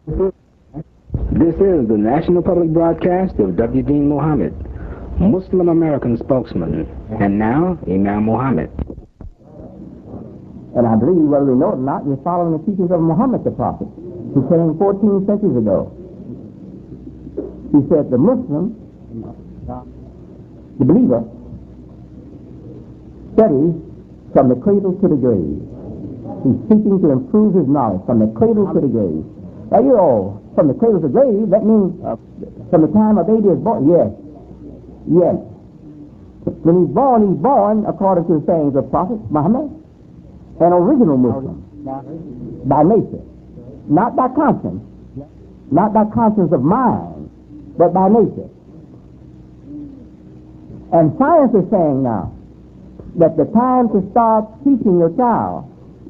This is the National Public Broadcast of W. Dean Muhammad, Muslim American spokesman, and now Imam Muhammad. And I believe, whether we know it or not, you're following the teachings of Muhammad the Prophet, who came 14 centuries ago. He said the Muslim, the believer, studies from the cradle to the grave. He's seeking to improve his knowledge from the cradle to the grave. Now, you know, from the cradle to the grave, that means from the time a baby is born. Yes. Yes. When he's born according to the sayings of Prophet Muhammad, an original Muslim, by nature, not by conscience, not by conscience of mind, but by nature. And science is saying now that the time to start teaching your child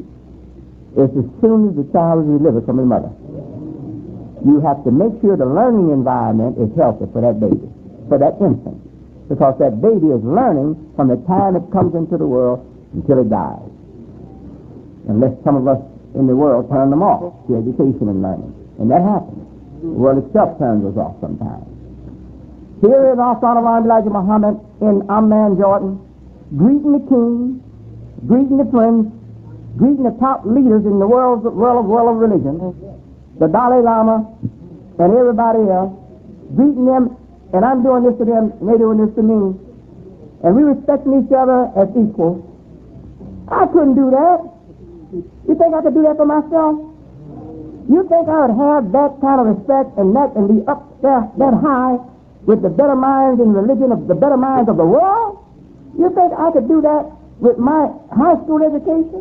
is as soon as the child is delivered from his mother. You have to make sure the learning environment is healthy for that baby, for that infant, because that baby is learning from the time it comes into the world until it dies. Unless some of us in the world turn them off to education and learning. And that happens. The world itself turns us off sometimes. Here is our son of Elijah Muhammad in Amman, Jordan, greeting the king, greeting the prince, greeting the top leaders in the world of religion, the Dalai Lama, and everybody else, greeting them, and I'm doing this to them, and they're doing this to me, and we respecting each other as equals. I couldn't do that. You think I could do that for myself? You think I would have that kind of respect and be up there that high with the better minds in religion of the better minds of the world? You think I could do that with my high school education?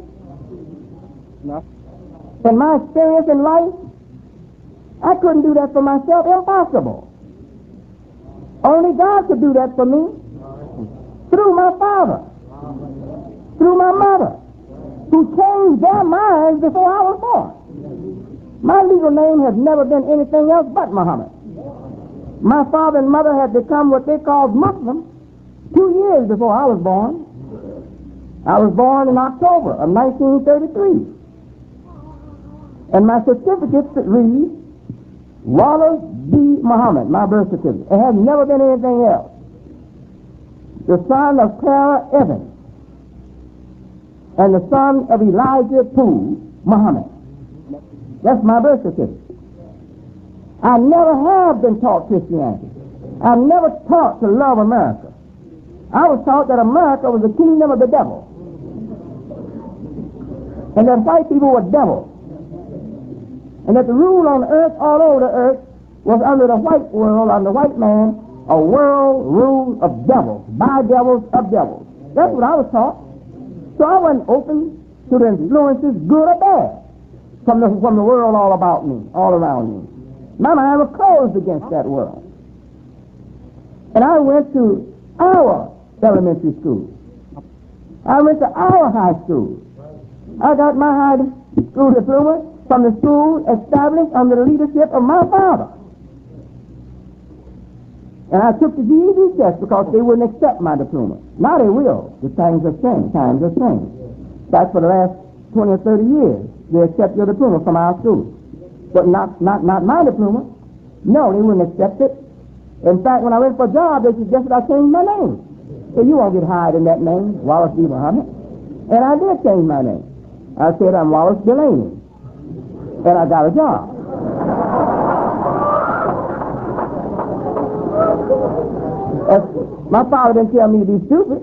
No. And my experience in life? I couldn't do that for myself. Impossible. Only God could do that for me. Through my father. Through my mother. Who changed their minds before I was born. My legal name has never been anything else but Muhammad. My father and mother had become what they called Muslim 2 years before I was born. I was born in October of 1933. And my certificate reads Wallace B. Muhammad, my birth certificate. It has never been anything else. The son of Clara Evans and the son of Elijah Poole Muhammad. That's my birth certificate. I never have been taught Christianity. I never taught to love America. I was taught that America was the kingdom of the devil. And that white people were devils. And that the rule on earth, all over the earth, was under the white world, under the white man, a world rule of devils, by devils, of devils. That's what I was taught. So I wasn't open to the influences, good or bad, from the world all about me, all around me. My mind was closed against that world. And I went to our elementary school. I went to our high school. I got my high school diploma from the school established under the leadership of my father. And I took the GED test because they wouldn't accept my diploma. Now they will. The times have changed. Times have changed. That's for the last 20 or 30 years. They accept your diploma from our school. But not my diploma. No, they wouldn't accept it. In fact, when I went for a job, they suggested I change my name. So you won't get hired in that name, Wallace B. Muhammad. And I did change my name. I said I'm Wallace Delaney. And I got a job. My father didn't tell me to be stupid.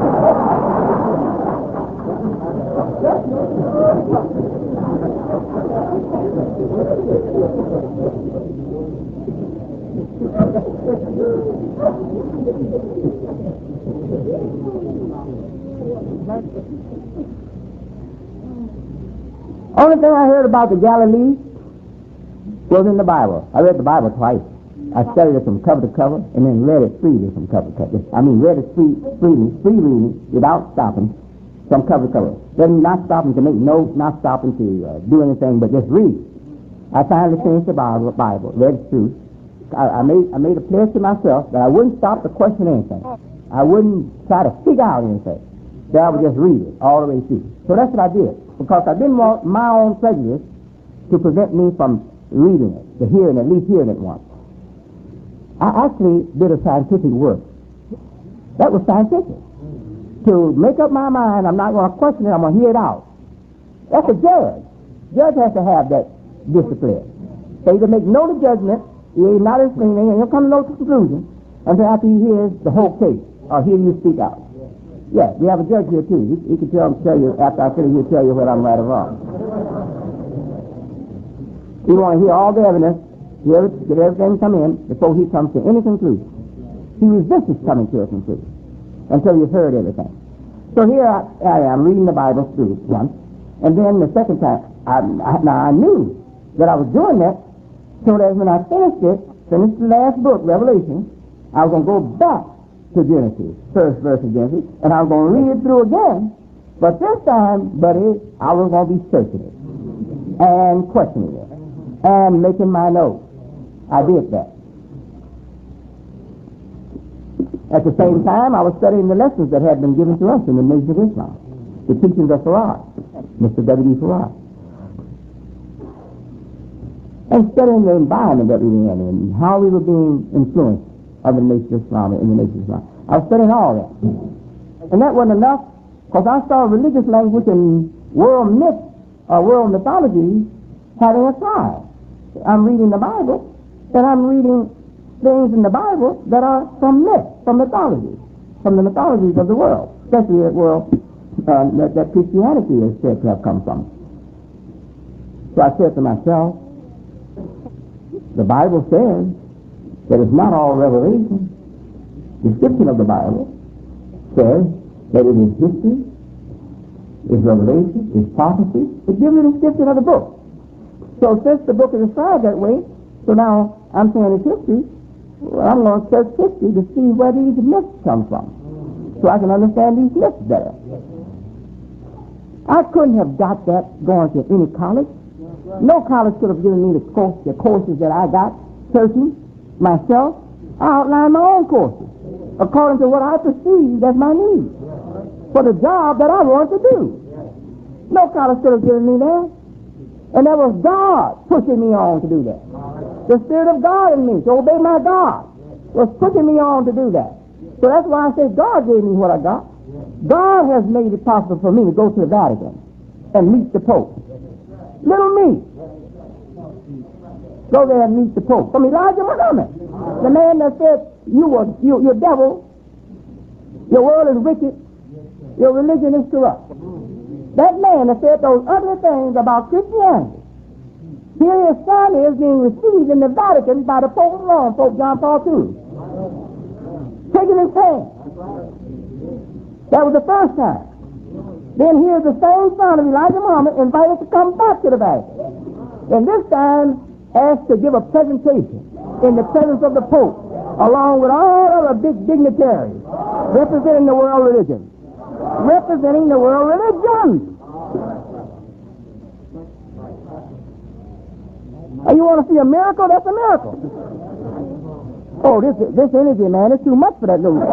Only thing I heard about the Galilee was in the Bible. I read the Bible twice. I studied it from cover to cover and then read it freely from cover to cover. I mean, read it free reading without stopping from cover to cover. Then not stopping to make notes, not stopping to do anything, but just read. I finally finished the Bible, read it through. I made a pledge to myself that I wouldn't stop to question anything. I wouldn't try to figure out anything. That I would just read it all the way through. So that's what I did, because I didn't want my own prejudice to prevent me from reading it, at least hearing it once. I actually did a scientific work. That was scientific. To make up my mind, I'm not going to question it, I'm going to hear it out. That's a judge. Judge has to have that discipline. So he can make no judgment, he's not explaining, and he'll come to no conclusion until after he hears the whole case, or hear you speak out. Yes, we have a judge here too. He can tell you, after I finish, he'll tell you whether I'm right or wrong. You want to hear all the evidence, get everything come in before he comes to any conclusion. He resists coming to a conclusion until you've heard everything. So here I am reading the Bible through once, and then the second time, I knew that I was doing that, so that when I finished the last book, Revelation, I was going to go back to Genesis, first verse of Genesis, and I was going to read it through again, but this time, buddy, I was going to be searching it and questioning it and making my notes. I did that. At the same time, I was studying the lessons that had been given to us in the Nation of Islam, the teachings of Farad, Mr. W.D. Farad. And studying the environment that we were in and how we were being influenced of the Nation of Islam and in the Nation of Islam. I was studying all that. And that wasn't enough, because I saw religious language and world myths or world mythology having a side. I'm reading the Bible, and I'm reading things in the Bible that are from myth, from mythology, from the mythologies of the world, especially that world that Christianity is said to have come from. So I said to myself, the Bible says that it's not all revelation. The description of the Bible says that it is history, is revelation, is prophecy. It gives you the description of the book. So since the book is described that way, so now I'm saying it's history, well, I'm going to search history to see where these myths come from, so I can understand these myths better. I couldn't have got that going to any college. No college could have given me the courses that I got searching myself. I outlined my own courses according to what I perceived as my need for the job that I wanted to do. No college could have given me that. And that was God pushing me on to do that. The Spirit of God in me to obey my God was pushing me on to do that. So that's why I say God gave me what I got. God has made it possible for me to go to the Vatican and meet the Pope. Little me. Go there and meet the Pope. From Elijah Muhammad, the man that said, you're devil, your world is wicked, your religion is corrupt. That man that said those ugly things about Christianity, here his son is being received in the Vatican by the Pope of Rome, Pope John Paul II. Taking his hand. That was the first time. Then here's the same son of Elijah Muhammad invited to come back to the Vatican. And this time asked to give a presentation in the presence of the Pope, along with all other big dignitaries representing the world religion. Representing the world religion. You want to see a miracle? That's a miracle. Oh, this energy, man, is too much for that little.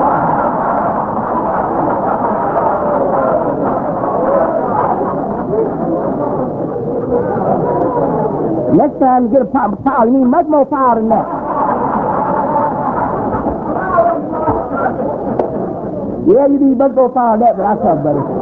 Next time you get a power, you need much more power than that. Yeah, you need much more power than that, but I'll talk about it.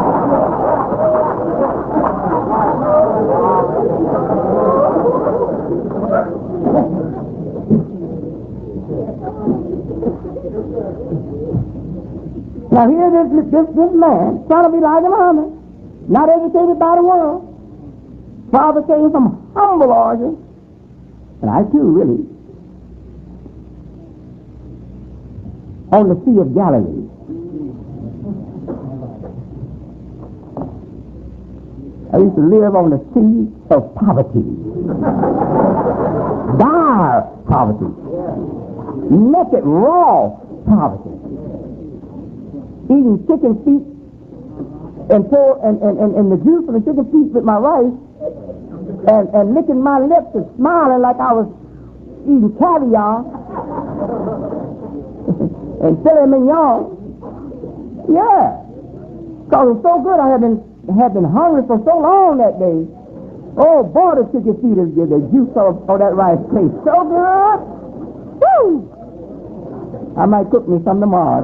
Now here this man, son of Elijah Muhammad, not educated by the world, father came from humble origin, and I too really, on the Sea of Galilee. I used to live on the sea of poverty. Dire poverty. Naked, raw poverty. Eating chicken feet and the juice from the chicken feet with my rice and licking my lips and smiling like I was eating caviar and filet mignon. Yeah. Because it was so good. I had been hungry for so long that day Oh, boy, the chicken feet is good. The juice of that rice tastes so good. Woo! I might cook me some tomorrow.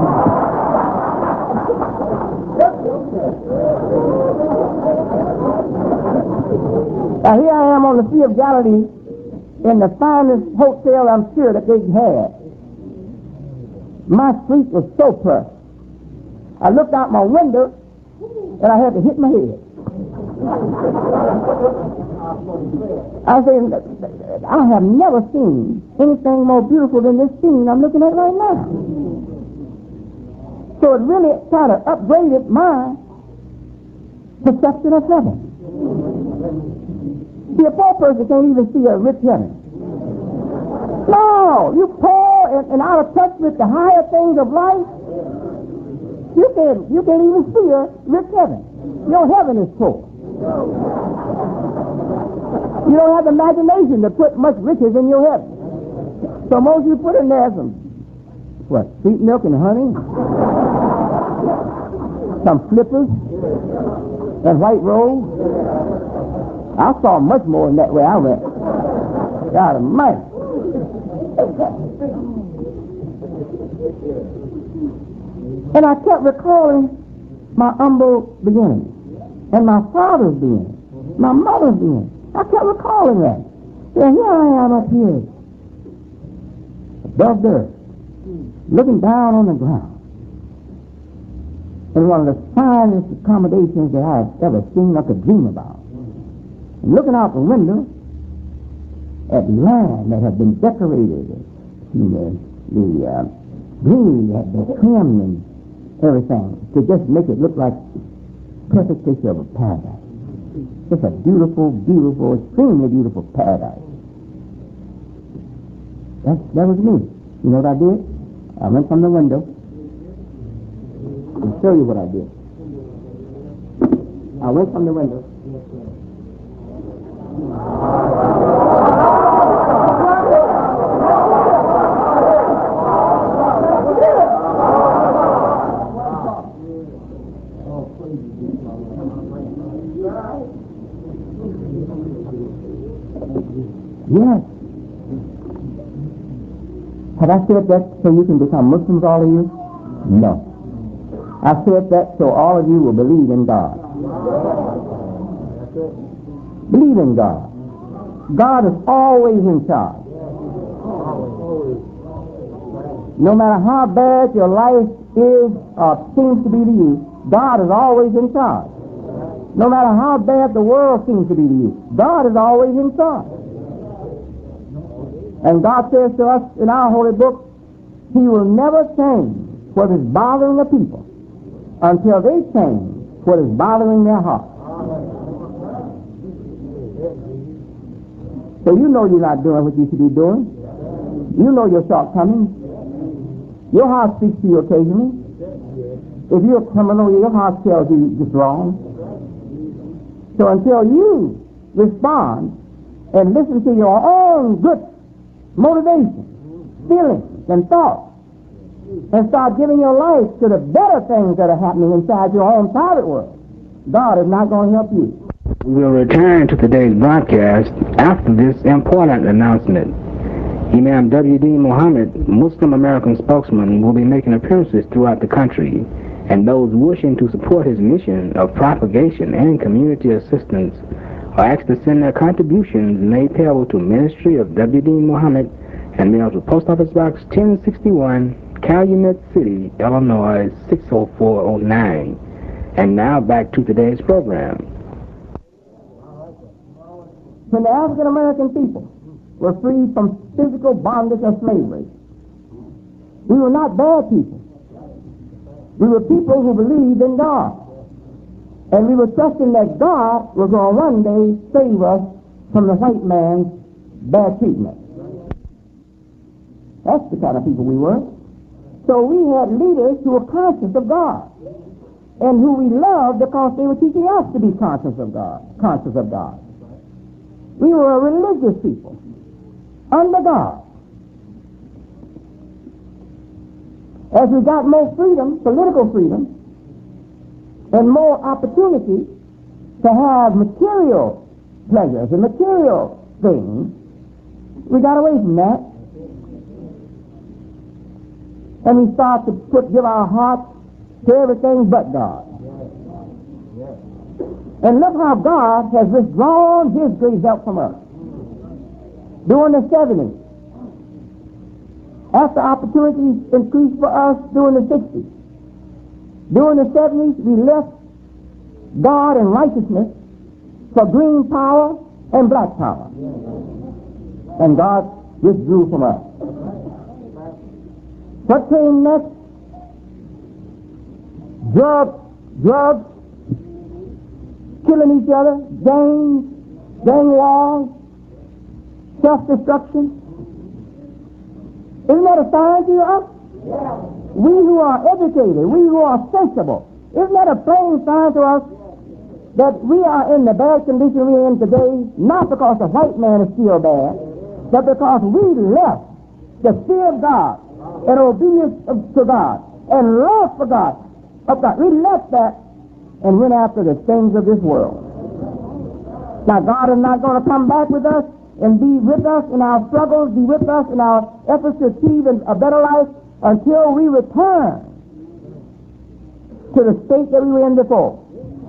Now, here I am on the Sea of Galilee in the finest hotel I'm sure that they had. My sleep was so perfect. I looked out my window and I had to hit my head. I said, I have never seen anything more beautiful than this scene I'm looking at right now. So it really kind of upgraded my perception of heaven. See, a poor person can't even see a rich heaven. No, you poor and out of touch with the higher things of life, you can't even see a rich heaven. Your heaven is poor. You don't have the imagination to put much riches in your heaven. So most you put in there some, sweet milk and honey? Some flippers and white rolls? I saw much more than that way I went. God almighty. And I kept recalling my humble beginnings and my father's beginning, my mother's beginning. I kept recalling that. And here I am up here, above the earth, looking down on the ground. In one of the finest accommodations that I've ever seen or could dream about. And looking out the window at land that had been decorated, the green had been trimmed and everything to just make it look like a perfect picture of a paradise. Just a beautiful, beautiful, extremely beautiful paradise. That was me. You know what I did? I went from the window and show you what I did. I went from the window. Yes. Have I said that so you can become Muslims, all of you? No. I said that so all of you will believe in God. Believe in God. God is always in charge. No matter how bad your life is or seems to be to you, God is always in charge. No matter how bad the world seems to be to you, God is always in charge. And God says to us in our holy book, He will never change what is bothering the people until they change what is bothering their heart. So you know you're not doing what you should be doing. You know your shortcomings. Your heart speaks to you occasionally. If you're a criminal, your heart tells you it's wrong. So until you respond and listen to your own good motivation, feelings, and thoughts, and start giving your life to the better things that are happening inside your own private world, God is not going to help you. We will return to today's broadcast after this important announcement. Imam W.D. Muhammad, Muslim American spokesman, will be making appearances throughout the country, and those wishing to support his mission of propagation and community assistance are asked to send their contributions made payable to Ministry of W.D. Muhammad and mailed to Post Office Box 1061, Calumet City, Illinois 60409. And now back to today's program. When the African American people were freed from physical bondage or slavery, we were not bad people. We were people who believed in God. And we were trusting that God was going to one day save us from the white man's bad treatment. That's the kind of people we were. So we had leaders who were conscious of God and who we loved because they were teaching us to be conscious of God. We were a religious people under God. As we got more freedom, political freedom, and more opportunity to have material pleasures and material things. We got away from that. And we start to give our hearts to everything but God. And look how God has withdrawn His great help from us. During the 70s, after opportunities increased for us during the 60s, during the 70s, we left God and righteousness for green power and black power. And God withdrew from us. What came next? Drugs, killing each other, gang wars, self-destruction. Isn't that a sign to us? Yeah. We who are educated, we who are sensible, isn't that a plain sign to us that we are in the bad condition we are in today, not because the white man is still bad, but because we left the fear of God and obedience to God and love for God. We left that and went after the things of this world. Now God is not going to come back with us and be with us in our struggles, be with us in our efforts to achieve a better life until we return to the state that we were in before.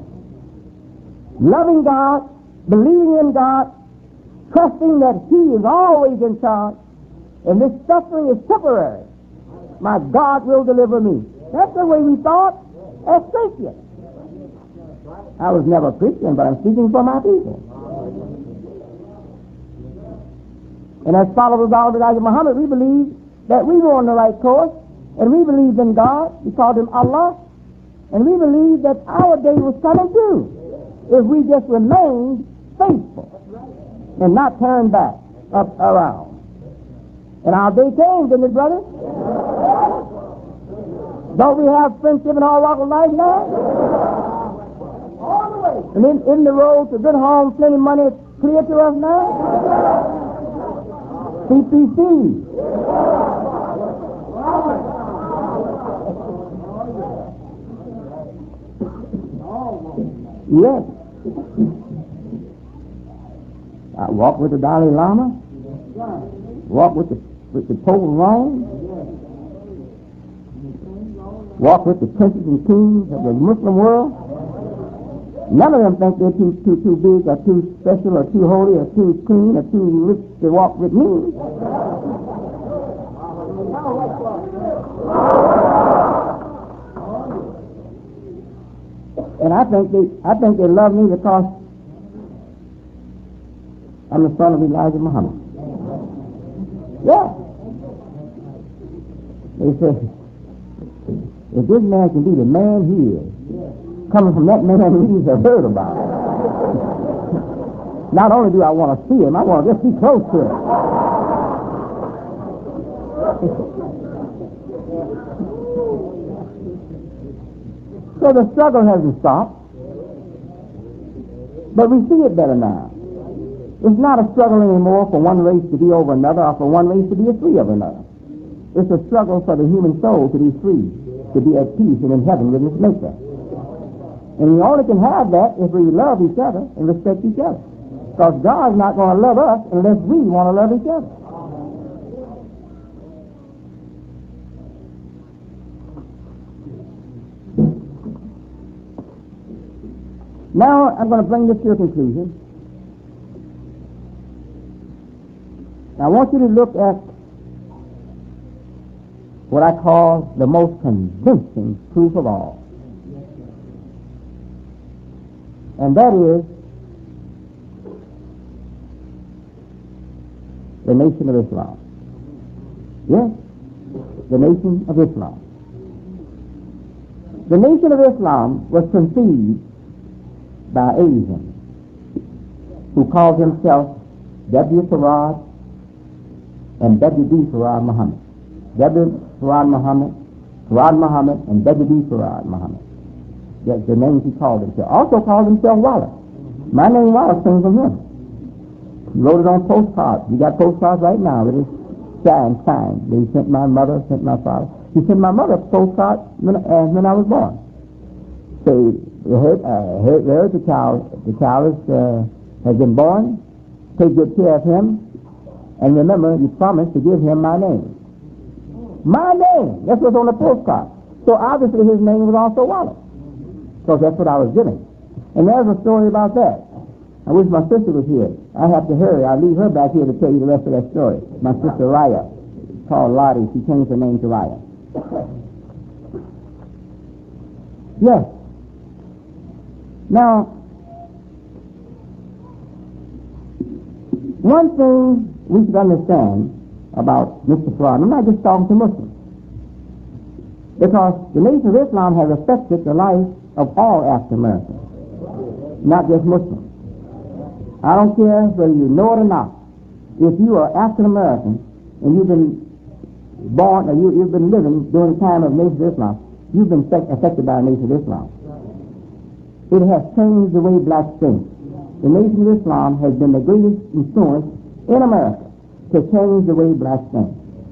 Loving God, believing in God, trusting that He is always in charge, and this suffering is temporary. My God will deliver me. That's the way we thought as Christians. I was never a Christian, but I'm speaking for my people. And as followers of Elijah Muhammad, we believe that we were on the right course, and we believed in God. We called Him Allah, and we believed that our day was coming too, if we just remained faithful and not turned back around. And our day came, didn't it, brother? Don't we have friendship in all walks of life now? All the way. And in the road to good home, plenty of money clear to us now? CPC. Yes. I walk with the Dalai Lama. Walk with the Pope of Rome. Walk with the princes and kings of the Muslim world. None of them think they're too big or too special or too holy or too clean or too rich to walk with me. And I think they love me because I'm the son of Elijah Muhammad. Yeah. They say, if this man can be the man he is, coming from that man we have heard about. Not only do I want to see him, I want to just be close to him. So the struggle hasn't stopped, but we see it better now. It's not a struggle anymore for one race to be over another or for one race to be free of another. It's a struggle for the human soul to be free, to be at peace and in heaven with its Maker. And we only can have that if we love each other and respect each other. Because God's not going to love us unless we want to love each other. Now I'm going to bring this to a conclusion. Now I want you to look at what I call the most convincing proof of all. And that is the Nation of Islam. Yes, the Nation of Islam. The Nation of Islam was conceived by Asians who called himself W. Farad and W.D. Farad Muhammad. W. Farad Muhammad, Farad Muhammad, and W.D. Farad Muhammad. That's the names he called himself. Also called himself Wallace. My name Wallace came from him. He wrote it on postcards. We got postcards right now with his signed. He sent my mother, sent my father. He sent my mother a postcard when I was born. So there's the child is has been born. Take good care of him. And remember, you promised to give him my name. My name! That's what's on the postcard. So obviously his name was also Wallace, because that's what I was given. And there's a story about that. I wish my sister was here. I have to hurry. I'll leave her back here to tell you the rest of that story. My sister Raya, called Lottie. She changed her name to Raya. Yes. Now, one thing we should understand about Mr. Farad, I'm not just talking to Muslims, because the Nation of Islam has affected the life of all African Americans, not just Muslims. I don't care whether you know it or not. If you are African American and you've been born or you've been living during the time of Nation of Islam, you've been affected by the Nation of Islam. It has changed the way blacks think. The Nation of Islam has been the greatest influence in America to change the way blacks think.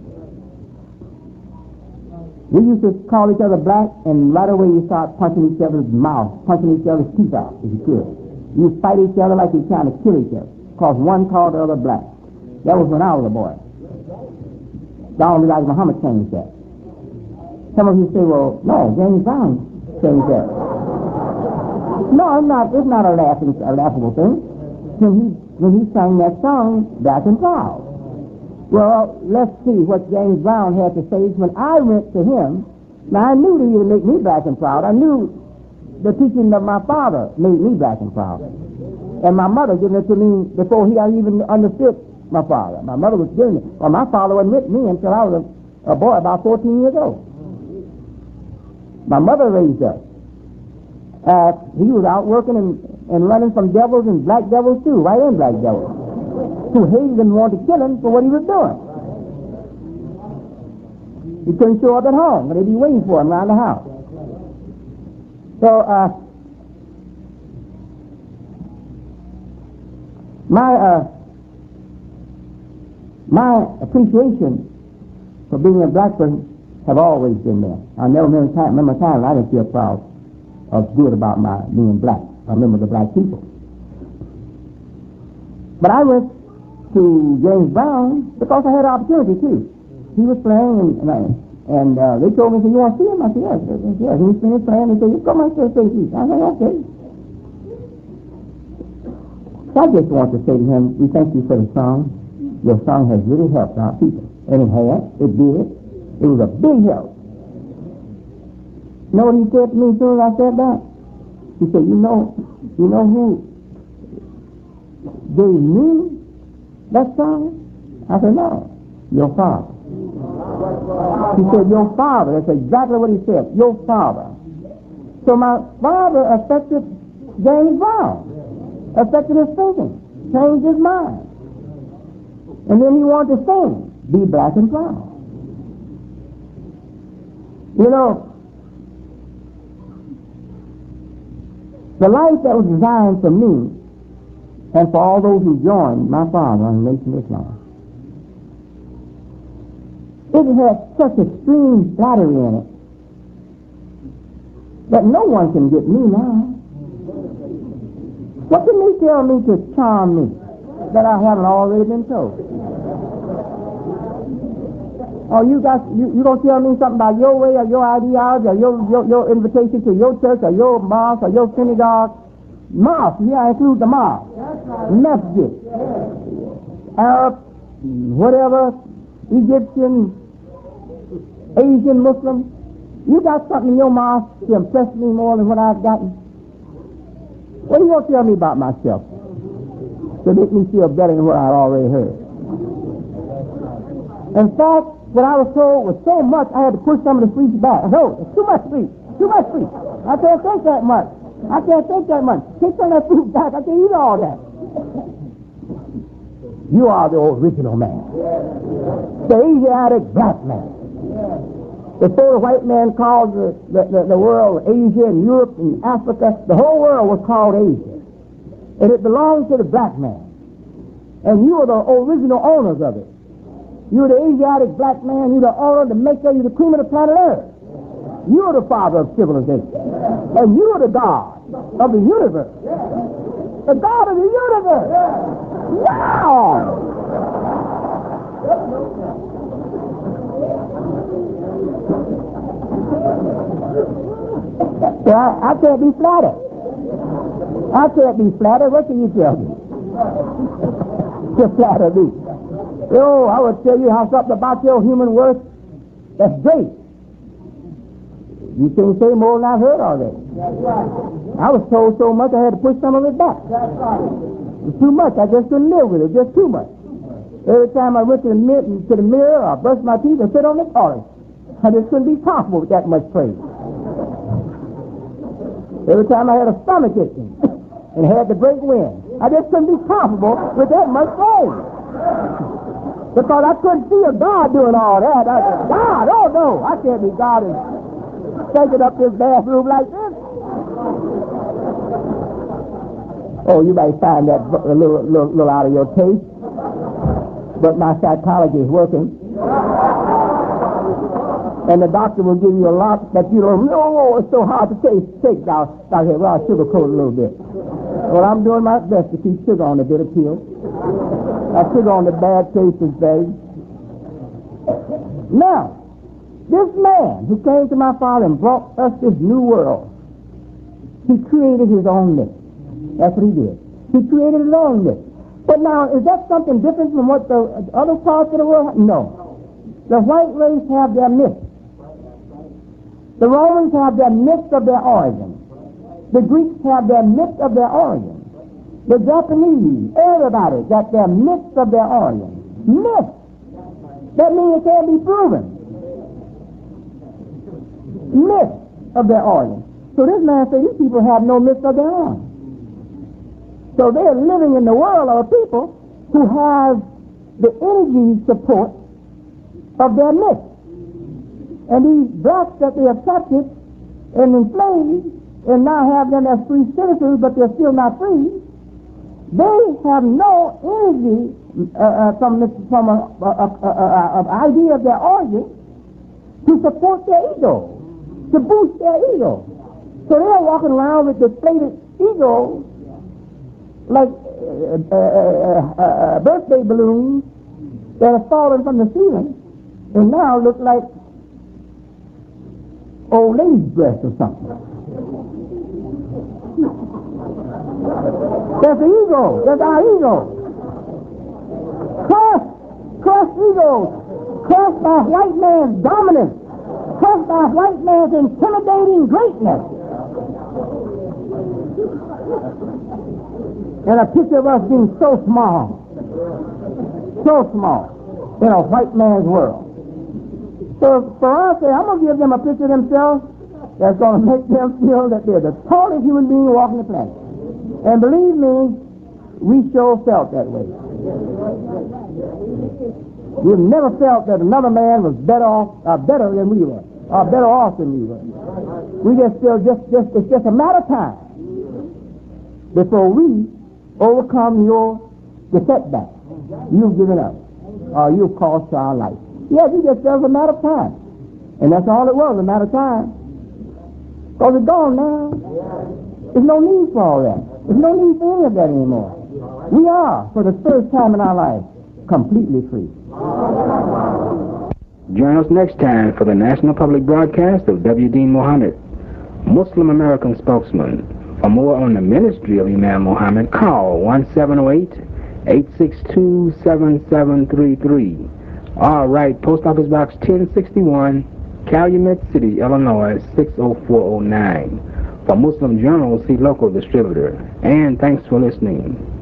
We used to call each other black, and right away you start punching each other's mouth, punching each other's teeth out, if you could. You fight each other like you're trying to kill each other, because one called the other black. That was when I was a boy. Donald Elijah Muhammad changed that. Some of you say, well, no, James Brown changed that. No, it's not a laughable thing. When he sang that song, Black and Proud. Well, let's see what James Brown had to say. When I went to him, now I knew that he would make me black and proud. I knew the teaching of my father made me black and proud. And my mother giving it to me before he even understood my father. My mother was giving it. Well, my father wasn't with me until I was a boy about 14 years old. My mother raised us. He was out working and running from devils, and black devils too, right in black devils, who hated him and wanted to kill him for what he was doing. He couldn't show up at home, but they'd be waiting for him around the house. So, my appreciation for being a black person have always been there. I never remember a time I didn't feel proud or good about my being black. I remember the black people. But I went to James Brown because I had an opportunity too. He was playing, and they told me, you want to see him? I said, yes. He was finished playing. They said, you come on, say peace. I said, okay. So I just want to say to him, we thank you for the song. Your song has really helped our people. And it had. It did. It was a big help. You know what he said to me as soon as I said that? He said, you know who gave me that song? I said, no, your father. He said, your father. That's exactly what he said, your father. So my father affected James Brown, affected his thinking, changed his mind. And then he wanted to sing, be black and proud. You know, the life that was designed for me and for all those who joined my father in the Nation of Islam, it has such extreme flattery in it that no one can get me now. What can they tell me to charm me that I haven't already been told? Oh, you gonna tell me something about your way or your ideology or your invitation to your church or your mosque or your synagogue? Mosque, yeah, I include the mosque. Masjid, Arab, whatever, Egyptian, Asian, Muslim. You got something in your mosque to impress me more than what I've gotten? What are you gonna tell me about myself to make me feel better than what I've already heard? In fact, what I was told was so much, I had to push some of the sweets back. No, it's too much sweet. Too much sweet. I can't take that much. I can't take that much. Take some of that fruit back. I can't eat all that. You are the original man. The Asiatic black man. Before the white man called the world Asia and Europe and Africa, the whole world was called Asia. And it belonged to the black man. And you are the original owners of it. You're the Asiatic black man, you're the owner, the maker, you're the cream of the planet Earth. You're the father of civilization. And you're the God of the universe. The God of the universe. Wow! Well, I can't be flattered. I can't be flattered. What can you tell me? To flatter me. Oh, I would tell you how something about your human worth that's great. You can't say more than I've heard already. I was told so much I had to push some of it back. It was too much. I just couldn't live with it. Just too much. Every time I went to the mirror, I brushed my teeth and sit on the toilet. I just couldn't be comfortable with that much praise. Every time I had a stomach itching and had the great wind, I just couldn't be comfortable with that much praise. Because I couldn't see a God doing all that. I said, God, oh no, I can't be God and taking up this bathroom like this. Oh, you might find that a little out of your taste, but my psychology is working. And the doctor will give you a lot that you don't know. Oh, it's so hard to take now. I said, well, I'll sugarcoat a little bit. Well, I'm doing my best to keep sugar on the bitter pill. I sugar on the bad tasting thing. Now, this man who came to my father and brought us this new world, he created his own myth. That's what he did. He created his own myth. But now, is that something different from what the other parts of the world have? No. The white race have their myth. The Romans have their myth of their origin. The Greeks have their myth of their origin. The Japanese, everybody got their myth of their origin. Myth. That means it can't be proven. Myth of their origin. So this man said these people have no myth of their own. So they're living in the world of people who have the energy support of their myth. And these blacks that they have captured and enslaved and now have them as free citizens, but they're still not free, they have no energy from an idea of their origin to support their ego, to boost their ego. So they're walking around with deflated egos like birthday balloons that have fallen from the ceiling and now look like old lady's breast or something. That's the ego. That's our ego. Crushed egos. Crushed by white man's dominance. Crushed by white man's intimidating greatness. And a picture of us being so small in a white man's world. So for us, I'm going to give them a picture of themselves that's going to make them feel that they're the tallest human being walking the planet. And believe me, we sure felt that way. We've never felt that another man was better than we were, or better off than we were. We just feel it's just a matter of time before we overcome the setback you've given us, or you've caused to our life. Yes, it just was a matter of time. And that's all it was, a matter of time. Because it's gone now. There's no need for all that. There's no need for any of that anymore. We are, for the first time in our life, completely free. Join us next time for the National Public Broadcast of W. Dean Muhammad, Muslim American spokesman. For more on the ministry of Imam Muhammad, call 1-708-862-7733. All right, Post Office Box 1061, Calumet City, Illinois, 60409. For Muslim Journal, see local distributor. And thanks for listening.